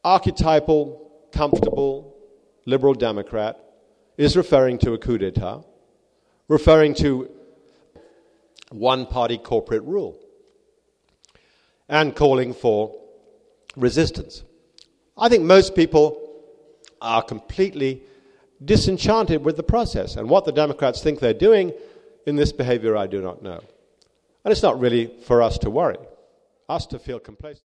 archetypal, comfortable, liberal Democrat is referring to a coup d'etat, referring to one-party corporate rule, and calling for resistance. I think most people are completely disenchanted with the process, and what the Democrats think they're doing in this behavior I do not know. And it's not really for us to worry, us to feel complacent.